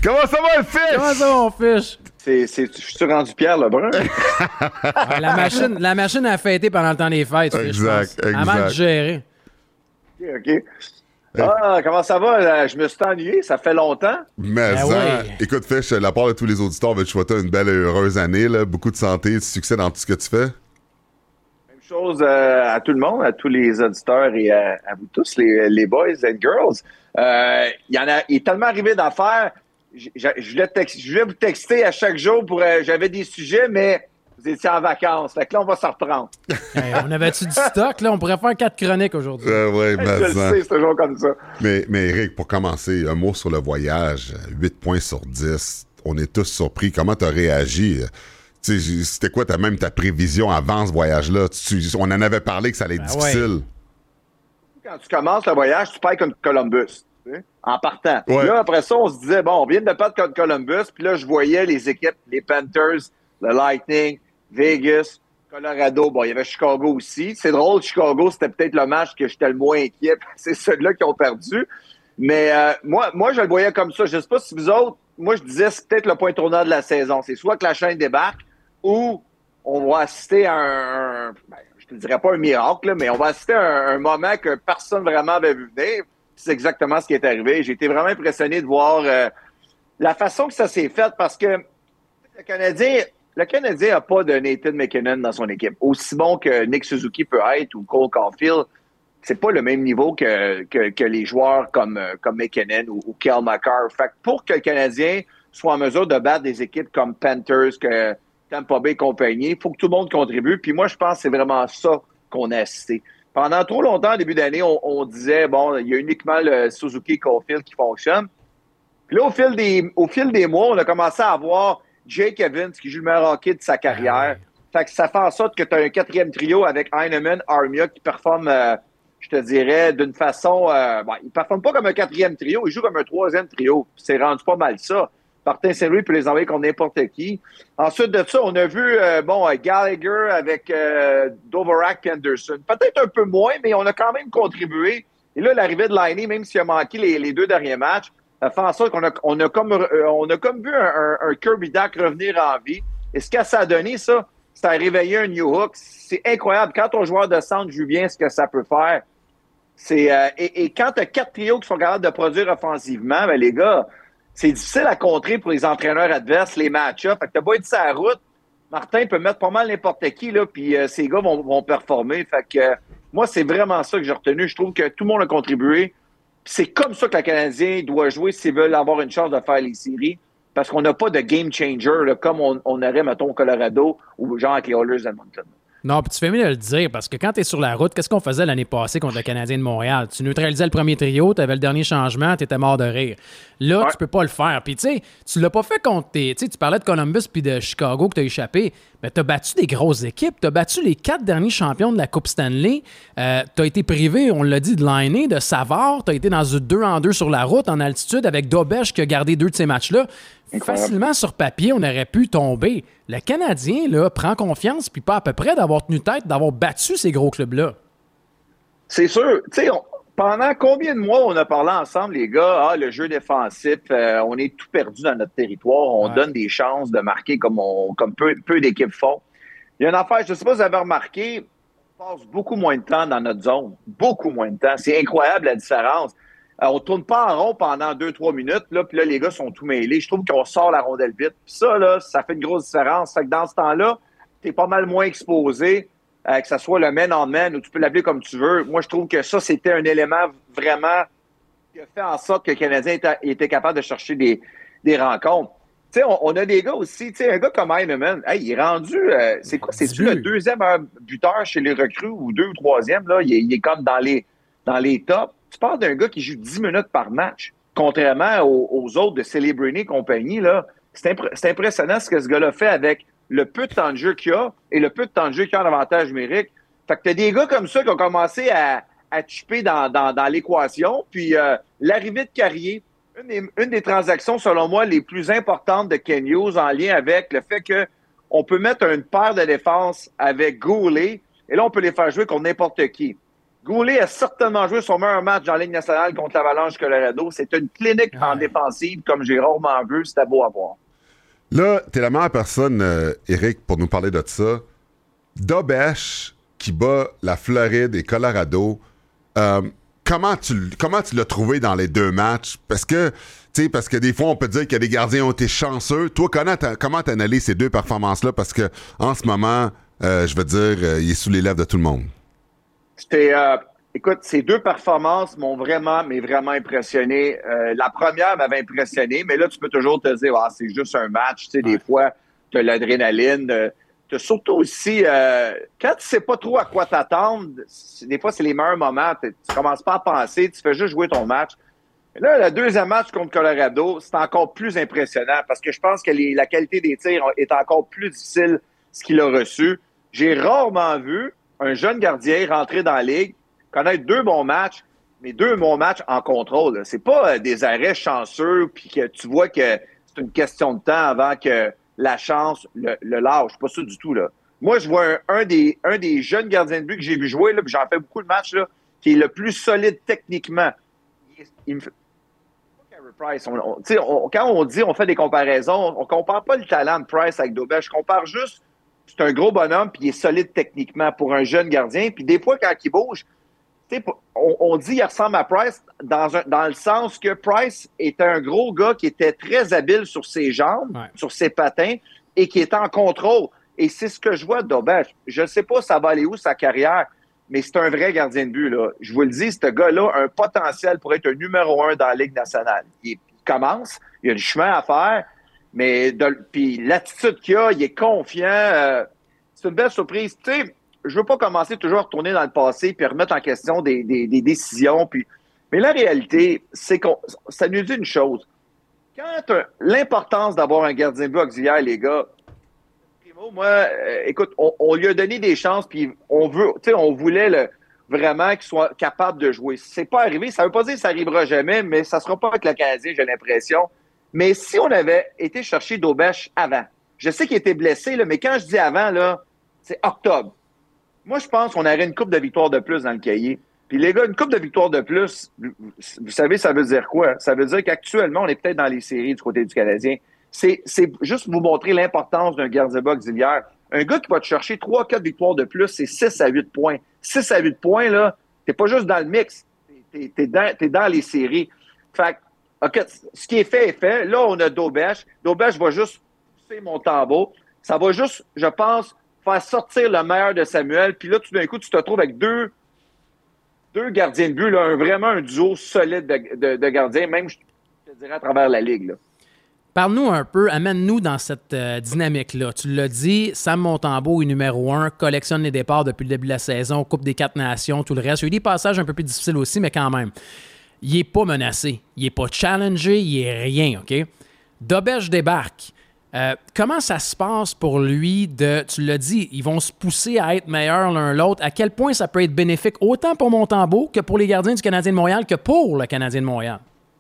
Comment ça va, le fiche? Comment ça, mon fiche? Je suis rendu Pierre Lebrun. Ouais, la machine a fêté pendant le temps des fêtes. Exact. Avant de gérer. OK. Ah, comment ça va? Je me suis ennuyé, ça fait longtemps. Mais oui. Écoute, Fish, de la part de tous les auditeurs, on veut te souhaiter une belle et heureuse année, là. Beaucoup de santé, de succès dans tout ce que tu fais. Même chose à tout le monde, à tous les auditeurs et à vous tous, les boys and girls. Il est tellement arrivé d'affaires. Je voulais vous texter à chaque jour j'avais des sujets, mais vous étiez en vacances. Fait que là, on va s'en reprendre. Hey, on avait-tu du stock, là? On pourrait faire 4 chroniques aujourd'hui. Ouais, Je le sais, c'est toujours comme ça. Mais Eric, pour commencer, un mot sur le voyage. 8 points sur 10. On est tous surpris. Comment t'as réagi? C'était quoi ta prévision avant ce voyage-là? On en avait parlé que ça allait être difficile. Quand tu commences le voyage, tu payes contre Columbus. En partant. Ouais. Là, après ça, on se disait, bon, on vient de perdre contre Columbus, puis là, je voyais les équipes, les Panthers, le Lightning, Vegas, Colorado. Bon, il y avait Chicago aussi. C'est drôle, Chicago, c'était peut-être le match que j'étais le moins inquiet. C'est ceux-là qui ont perdu. Mais moi, je le voyais comme ça. Je ne sais pas si vous autres, moi, je disais, c'est peut-être le point tournant de la saison. C'est soit que la chaîne débarque ou on va assister à je te dirais pas un miracle, là, mais on va assister à un moment que personne vraiment avait vu venir. C'est exactement ce qui est arrivé. J'ai été vraiment impressionné de voir la façon que ça s'est fait parce que le Canadien n'a pas de Nathan McKinnon dans son équipe. Aussi bon que Nick Suzuki peut être ou Cole Caulfield, c'est pas le même niveau que les joueurs comme McKinnon ou Kel McCarr. Fait que pour que le Canadien soit en mesure de battre des équipes comme Panthers, que Tampa Bay et compagnie, il faut que tout le monde contribue. Puis moi, je pense que c'est vraiment ça qu'on a assisté. Pendant trop longtemps, au début d'année, on disait, bon, il y a uniquement le Suzuki Caulfield qui fonctionne. Puis là, au fil des mois, on a commencé à avoir Jake Evans qui joue le meilleur hockey de sa carrière. Fait que ça fait en sorte que tu as un quatrième trio avec Heinemann, Armia qui performe, je te dirais, d'une façon... il ne performe pas comme un quatrième trio, il joue comme un troisième trio. C'est rendu pas mal ça. Martin Saint-Louis peut les envoyer contre n'importe qui. Ensuite de ça, on a vu Gallagher avec Dvorak et Anderson. Peut-être un peu moins, mais on a quand même contribué. Et là, l'arrivée de Laine, même s'il a manqué les 2 derniers matchs, ça fait en sorte qu'on a comme vu un Kirby Dach revenir en vie. Et ce que ça a donné, ça, c'est à réveiller un New Hook. C'est incroyable. Quand ton joueur de centre joue bien, ce que ça peut faire, et quand tu as 4 trios qui sont capables de produire offensivement, ben les gars... C'est difficile à contrer pour les entraîneurs adverses, les match-ups. Fait que t'as beau être sur la route, Martin peut mettre pas mal n'importe qui, là, puis ces gars vont performer. Fait que moi, c'est vraiment ça que j'ai retenu. Je trouve que tout le monde a contribué. Puis c'est comme ça que le Canadien doit jouer s'ils veulent avoir une chance de faire les séries. Parce qu'on n'a pas de game changer là, comme on aurait, mettons, au Colorado ou genre avec les Oilers d'Edmonton. Non, puis tu fais mieux de le dire, parce que quand tu es sur la route, qu'est-ce qu'on faisait l'année passée contre le Canadien de Montréal? Tu neutralisais le premier trio, tu avais le dernier changement, tu étais mort de rire. Là, tu peux pas le faire. Puis tu sais, tu l'as pas fait contre tes... Tu sais, tu parlais de Columbus puis de Chicago que tu as échappé. Mais tu as battu des grosses équipes. Tu as battu les 4 derniers champions de la Coupe Stanley. Tu as été privé, on l'a dit, de Laine, de Savard. Tu as été dans 2-en-2 sur la route, en altitude, avec Dobèche qui a gardé 2 de ces matchs-là. Facilement, sur papier, on aurait pu tomber. Le Canadien, là, prend confiance, puis pas à peu près d'avoir tenu tête, d'avoir battu ces gros clubs-là. C'est sûr. Tu sais, pendant combien de mois on a parlé ensemble, les gars? Ah, le jeu défensif, on est tout perdu dans notre territoire. On donne des chances de marquer comme peu d'équipes font. Il y a une affaire, je ne sais pas si vous avez remarqué, on passe beaucoup moins de temps dans notre zone. Beaucoup moins de temps. C'est incroyable la différence. On tourne pas en rond pendant 2-3 minutes, là, puis là, les gars sont tout mêlés. Je trouve qu'on sort la rondelle vite. Puis ça, là, ça fait une grosse différence. Fait que dans ce temps-là, tu es pas mal moins exposé, que ce soit le man-on-man ou tu peux l'appeler comme tu veux. Moi, je trouve que ça, c'était un élément vraiment qui a fait en sorte que le Canadien était capable de chercher des rencontres. Tu sais, on a des gars aussi, tu sais, un gars comme Heinemann, il est rendu, c'est quoi, c'est-tu le 2e buteur chez les recrues ou 2 ou 3e, là? Il est comme dans les tops. Tu parles d'un gars qui joue 10 minutes par match, contrairement aux autres de Celebrini et compagnie, là. C'est impressionnant ce que ce gars-là fait avec le peu de temps de jeu qu'il a et le peu de temps de jeu qu'il a en avantage numérique. Fait que t'as des gars comme ça qui ont commencé à chipper dans l'équation. Puis l'arrivée de Carrier, une des transactions, selon moi, les plus importantes de Ken Hughes en lien avec le fait qu'on peut mettre une paire de défense avec Goulet et là, on peut les faire jouer contre n'importe qui. Goulet a certainement joué son meilleur match dans la Ligue nationale contre l'Avalanche Colorado. C'est une clinique en défensive comme j'ai rarement vu. C'était beau à voir. Là, t'es la meilleure personne, Éric, pour nous parler de ça. Dobèche qui bat la Floride et Colorado. Comment tu l'as trouvé dans les deux matchs? Parce que des fois, on peut dire que les gardiens ont été chanceux. Toi, comment t'analyses ces deux performances-là? Parce que en ce moment, je veux dire, il est sous les lèvres de tout le monde. Écoute, ces deux performances m'ont vraiment impressionné. La première m'avait impressionné, mais là, tu peux toujours te dire, c'est juste un match. Tu sais, des fois, tu as l'adrénaline. Tu as surtout aussi, quand tu sais pas trop à quoi t'attendre, des fois, c'est les meilleurs moments. Tu commences pas à penser, tu fais juste jouer ton match. Et là, le deuxième match contre Colorado, c'est encore plus impressionnant parce que je pense que la qualité des tirs est encore plus difficile ce qu'il a reçu. J'ai rarement vu un jeune gardien rentrer dans la ligue, connaître deux bons matchs, mais deux bons matchs en contrôle. C'est pas des arrêts chanceux puis que tu vois que c'est une question de temps avant que la chance le lâche. Pas ça du tout, là. Moi, je vois un des jeunes gardiens de but que j'ai vu jouer, là, puis j'en fais beaucoup de matchs, là, qui est le plus solide techniquement. Il me fait... Price. Quand on dit, on fait des comparaisons, on compare pas le talent de Price avec Dobèche. Je compare juste, c'est un gros bonhomme, puis il est solide techniquement pour un jeune gardien. Puis des fois, quand il bouge, on dit qu'il ressemble à Price dans le sens que Price était un gros gars qui était très habile sur ses jambes, sur ses patins, et qui était en contrôle. Et c'est ce que je vois de Dobèche. Je ne sais pas ça va aller où sa carrière, mais c'est un vrai gardien de but, là. Je vous le dis, ce gars-là a un potentiel pour être un numéro 1 dans la Ligue nationale. Il commence, il a du chemin à faire, mais puis l'attitude qu'il a, il est confiant. C'est une belle surprise. Tu sais, je veux pas commencer toujours à retourner dans le passé puis remettre en question des décisions. Mais la réalité, c'est que ça nous dit une chose. Quand l'importance d'avoir un gardien de but auxiliaire, les gars, moi, écoute, on lui a donné des chances, puis on voulait vraiment qu'il soit capable de jouer. C'est pas arrivé, ça veut pas dire que ça arrivera jamais, mais ça sera pas avec le Canadien, j'ai l'impression. Mais si on avait été chercher Dobèche avant, je sais qu'il était blessé, là, mais quand je dis avant, là, c'est octobre. Moi, je pense qu'on aurait une coupe de victoires de plus dans le cahier. Puis les gars, une coupe de victoires de plus, vous savez, ça veut dire quoi? Ça veut dire qu'actuellement, on est peut-être dans les séries du côté du Canadien. C'est juste vous montrer l'importance d'un gardien de but auxiliaire. Un gars qui va te chercher 3-4 victoires de plus, c'est 6 à 8 points. 6 à 8 points, là, t'es pas juste dans le mix. T'es dans les séries. Fait que, OK, ce qui est fait est fait. Là, on a Dobèche. Dobèche va juste pousser Montembeault. Ça va juste, je pense, faire sortir le meilleur de Samuel. Puis là, tout d'un coup, tu te retrouves avec deux gardiens de but, là, vraiment un duo solide de gardiens, même, je te dirais, à travers la Ligue, là. Parle-nous un peu, amène-nous dans cette dynamique-là. Tu l'as dit, Sam Montembeault est numéro 1, collectionne les départs depuis le début de la saison, Coupe des 4 Nations, tout le reste. Il y a eu des passages un peu plus difficiles aussi, mais quand même. Il n'est pas menacé, il n'est pas challengé, il n'est rien, OK? Dobèche débarque. Comment ça se passe pour lui tu l'as dit, ils vont se pousser à être meilleurs l'un l'autre. À quel point ça peut être bénéfique autant pour Montembeault que pour les gardiens du Canadien de Montréal que pour le Canadien de Montréal?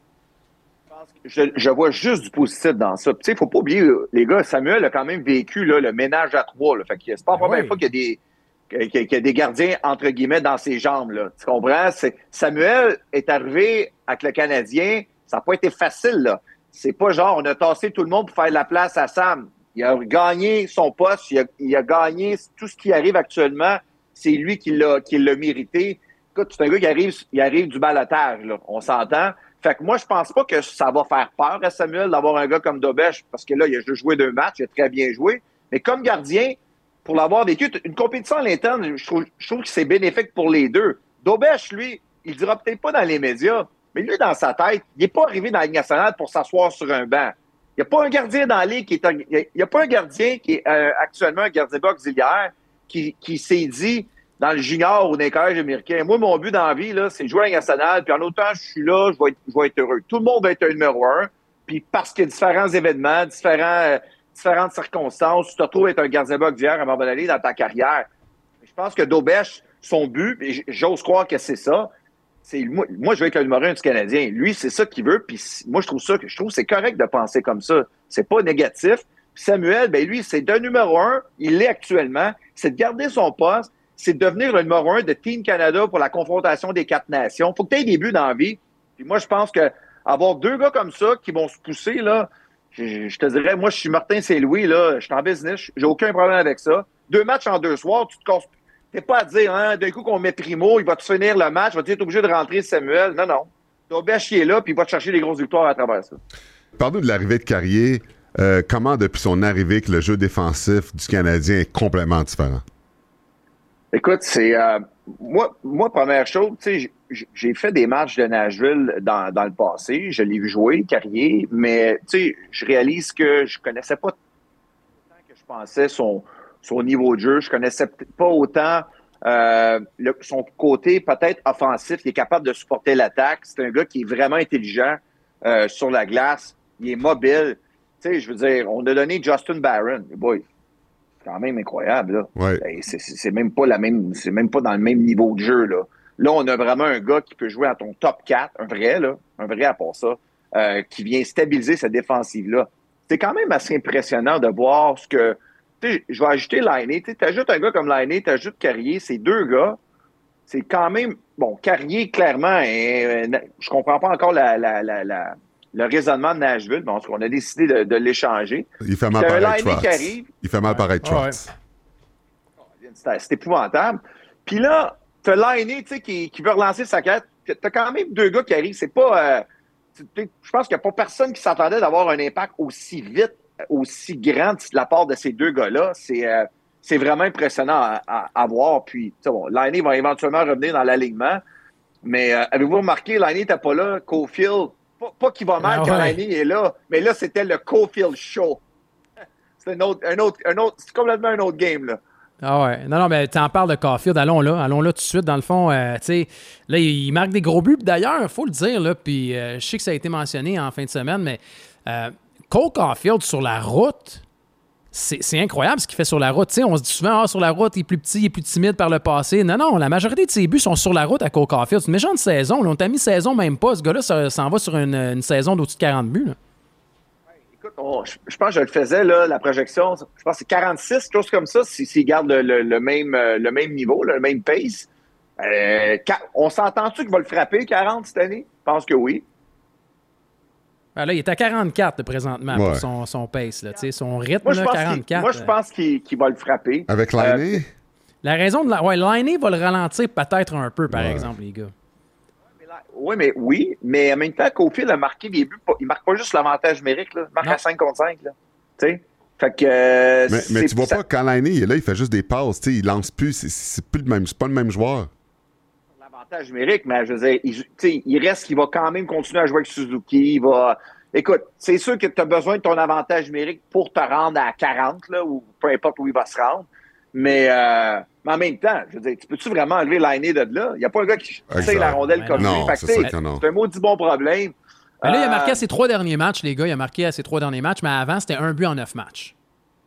Je vois juste du positif dans ça. Tu sais, il ne faut pas oublier, les gars, Samuel a quand même vécu là, le ménage à trois. Là. Fait que c'est pas la première fois qu'il y a des gardiens, entre guillemets, dans ses jambes. Là. Tu comprends? Samuel est arrivé avec le Canadien. Ça n'a pas été facile. Là. C'est pas genre, on a tassé tout le monde pour faire de la place à Sam. Il a gagné son poste. Il a gagné tout ce qui arrive actuellement. C'est lui qui l'a mérité. Écoute, c'est un gars qui arrive du balotage. Là. On s'entend. Fait que moi, je pense pas que ça va faire peur à Samuel d'avoir un gars comme Dobèche, parce que là, il a juste joué 2 matchs, il a très bien joué. Mais comme gardien, pour l'avoir vécu, une compétition à l'interne, je trouve que c'est bénéfique pour les deux. Dobèche, lui, il dira peut-être pas dans les médias, mais lui, dans sa tête, il n'est pas arrivé dans la Ligue nationale pour s'asseoir sur un banc. Il n'y a pas un gardien dans la Ligue il n'y a pas un gardien qui est actuellement un gardien auxiliaire qui s'est dit dans le junior ou dans les collèges américains. Moi, mon but dans la vie, là, c'est de jouer à la Ligue nationale, puis en autant je suis là, je vais être heureux. Tout le monde va être un numéro 1, puis parce qu'il y a différents événements, différentes circonstances, tu te retrouves être un gardien auxiliaire à un moment donné dans ta carrière. Je pense que Dobèche, son but, et j'ose croire que c'est ça, c'est moi, je veux être le numéro 1 du Canadien. Lui, c'est ça qu'il veut, puis moi, je trouve que c'est correct de penser comme ça. C'est pas négatif. Puis Samuel, ben lui, c'est d'un numéro 1, il l'est actuellement, c'est de garder son poste, c'est de devenir le numéro 1 de Team Canada pour la confrontation des 4 nations. Faut que tu aies des buts dans la vie. Puis moi, je pense que avoir 2 gars comme ça qui vont se pousser, là, je te dirais, moi, je suis Martin Saint-Louis, là, je suis en business, j'ai aucun problème avec ça. 2 matchs en 2 soirs, tu te casses. T'es pas à dire, hein, d'un coup qu'on met Primo, il va te finir le match, il va te dire, t'es obligé de rentrer Samuel. Non, non. T'as bien chier là, puis il va te chercher des grosses victoires à travers ça. Parle-nous de l'arrivée de Carrier. Comment, depuis son arrivée, que le jeu défensif du Canadien est complètement différent? Écoute, c'est moi, première chose, tu sais, j'ai fait des matchs de Nashville dans le passé. Je l'ai vu jouer, Carrier, mais tu sais, je réalise que je connaissais pas autant que je pensais son niveau de jeu. Je connaissais pas autant son côté peut-être offensif. Il est capable de supporter l'attaque. C'est un gars qui est vraiment intelligent sur la glace. Il est mobile. Tu sais, je veux dire, on a donné Justin Barron. Boy, c'est quand même incroyable, là. Ouais. C'est même pas c'est même pas dans le même niveau de jeu, là. Là, on a vraiment un gars qui peut jouer à ton top 4, un vrai à part ça, qui vient stabiliser cette défensive-là. C'est quand même assez impressionnant de voir ce que... Tu sais, je vais ajouter Laine. Tu ajoutes un gars comme Laine, tu ajoutes Carrier, ces 2 gars, c'est quand même... Bon, Carrier, clairement, je comprends pas encore le raisonnement de Nashville, mais on a décidé de l'échanger. Il fait mal paraître Trotz. Il fait mal paraître Trotz. C'est épouvantable. Puis là, t'as Laine, tu sais, qui veut relancer sa carrière. T'as quand même 2 gars qui arrivent. C'est pas... je pense qu'il n'y a pas personne qui s'attendait d'avoir un impact aussi vite, aussi grand de la part de ces 2 gars-là. C'est vraiment impressionnant à voir. Puis, bon, Laine va éventuellement revenir dans l'alignement. Mais avez-vous remarqué, Laine n'était pas là. Caulfield, pas qu'il va mal quand Laine est là, mais là, c'était le Caulfield Show. C'est c'est complètement un autre game, là. Ah ouais. Non, mais tu en parles de Caulfield. Allons là tout de suite. Dans le fond, tu sais, là, il marque des gros buts. D'ailleurs, il faut le dire, là, puis je sais que ça a été mentionné en fin de semaine, mais Cole Caulfield sur la route, c'est incroyable ce qu'il fait sur la route. Tu sais, on se dit souvent, sur la route, il est plus petit, il est plus timide par le passé. Non, la majorité de ses buts sont sur la route à Cole Caulfield. C'est une méchante saison. Là. On t'a mis saison même pas. Ce gars-là s'en va sur une saison d'au-dessus de 40 buts. Là. Écoute, je pense que je le faisais, là, la projection. Je pense que c'est 46, quelque chose comme ça, s'il garde le même niveau, le même pace. On s'entend-tu qu'il va le frapper, 40, cette année? Je pense que oui. Ben là, il est à 44 présentement pour son pace. Là, son rythme, moi, 44. Moi, je pense qu'il va le frapper. Avec Laine? La raison de Laine va le ralentir peut-être un peu, par exemple, les gars. Oui, mais en même temps, Caulfield a marqué des buts. Il marque pas juste l'avantage numérique, là. Il marque à 5 contre 5. Là. Fait que, mais tu vois pas, quand Laine est là, il fait juste des passes. Il lance plus. C'est plus le même. C'est pas le même joueur. L'avantage numérique, mais je veux dire, il reste qu'il va quand même continuer à jouer avec Suzuki. Écoute, c'est sûr que tu as besoin de ton avantage numérique pour te rendre à 40, là, ou peu importe où il va se rendre. Mais en même temps, je veux dire, tu peux-tu vraiment enlever Laine de là? Il n'y a pas un gars qui tire la rondelle comme lui. C'est un maudit bon problème. Mais là, il a marqué à ses 3 derniers matchs, les gars. Il a marqué à ses 3 derniers matchs, mais avant, c'était 1 but en 9 matchs.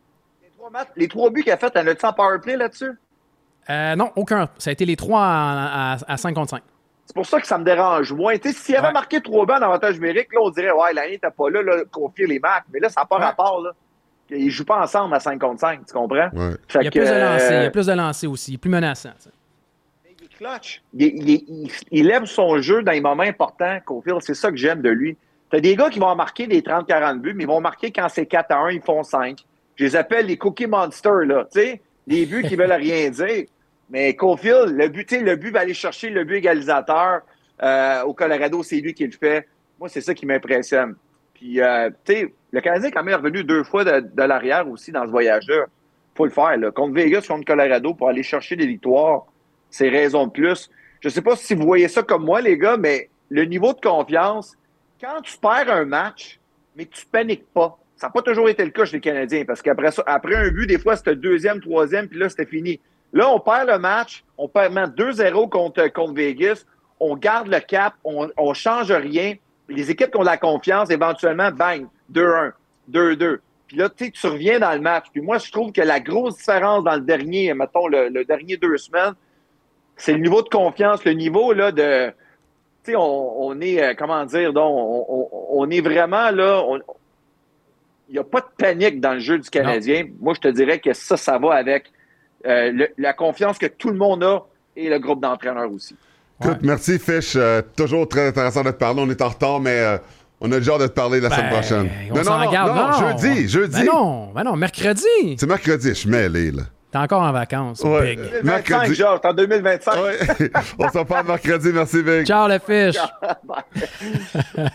Les 3 buts qu'il a fait, t'en as-tu en powerplay là-dessus? Non, aucun. Ça a été les 3 à 5 contre 5. C'est pour ça que ça me dérange moins. S'il avait marqué 3 buts en avantage numérique, là, on dirait, ouais, Laine n'était pas là, confier les marques. Mais là, ça n'a pas rapport, là. Ils ne jouent pas ensemble à 5 contre 5, tu comprends? Ouais. Il y a plus de lancers. Il y a plus de lancers aussi. Il est plus menaçant. Ça. Il est clutch. Il lève son jeu dans les moments importants, Caulfield. C'est ça que j'aime de lui. Tu as des gars qui vont marquer des 30-40 buts, mais ils vont marquer quand c'est 4-1, ils font 5. Je les appelle les Cookie Monsters, là. Tu sais, les buts qui veulent rien dire. Mais Caulfield, le but va aller chercher le but égalisateur au Colorado, c'est lui qui le fait. Moi, c'est ça qui m'impressionne. Puis, tu sais, le Canadien est quand même revenu 2 fois de l'arrière aussi dans ce voyage-là. Faut le faire, là. Contre Vegas, contre Colorado, pour aller chercher des victoires, c'est raison de plus. Je sais pas si vous voyez ça comme moi, les gars, mais le niveau de confiance, quand tu perds un match, mais que tu paniques pas, ça n'a pas toujours été le cas chez les Canadiens, parce qu'après ça, après un but, des fois, c'était 2e, 3e, puis là, c'était fini. Là, on perd le match, on perd 2-0 contre Vegas, on garde le cap, on change rien. Les équipes qui ont de la confiance, éventuellement, bang, 2-1, 2-2. Puis là, tu reviens dans le match. Puis moi, je trouve que la grosse différence dans le dernier, mettons, le dernier 2 semaines, c'est le niveau de confiance, le niveau là de... Tu sais, on est, comment dire, donc, on est vraiment là... Il n'y a pas de panique dans le jeu du Canadien. Non. Moi, je te dirais que ça va avec la confiance que tout le monde a et le groupe d'entraîneurs aussi. Écoute, merci Fish. Toujours très intéressant de te parler. On est en retard, mais on a le genre de te parler la semaine prochaine. On s'en garde. Non, jeudi. Ben non, mercredi. C'est mercredi, je suis mêlé, là. T'es encore en vacances, ouais. Big. 2025, Georges, t'es en 2025. Ouais. On se reparle mercredi. Merci, Big. Ciao, le Fish.